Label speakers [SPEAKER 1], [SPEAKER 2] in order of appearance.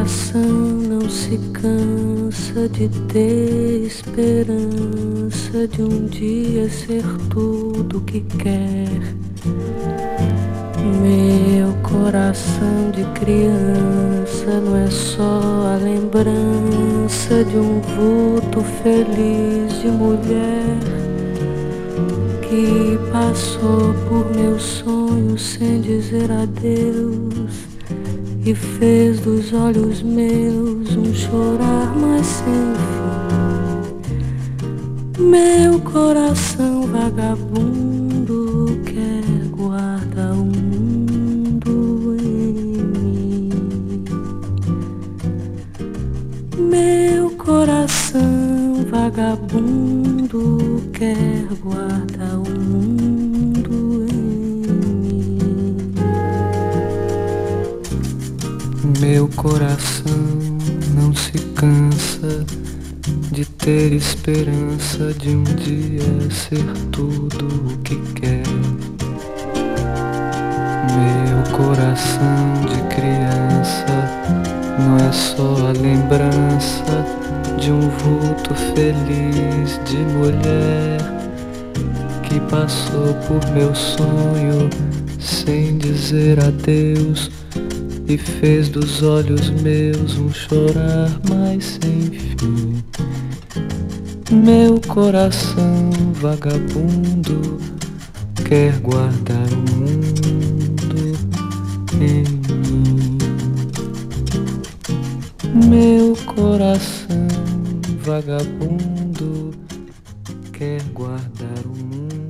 [SPEAKER 1] coração não se cansa de ter esperança de um dia ser tudo que quer. Meu coração de criança não é só a lembrança de um vulto feliz de mulher que passou por meus sonhos sem dizer adeus e fez dos olhos meus um chorar mais sem fim. Meu coração vagabundo quer guardar o mundo em mim. Meu coração vagabundo quer guardar o mundo em mim.
[SPEAKER 2] Meu coração não se cansa de ter esperança de um dia ser tudo o que quer. Meu coração de criança não é só a lembrança de um vulto feliz de mulher que passou por meu sonho sem dizer adeus e fez dos olhos meus um chorar mais sem fim. Meu coração vagabundo quer guardar o mundo em mim. Meu coração vagabundo quer guardar o mundo.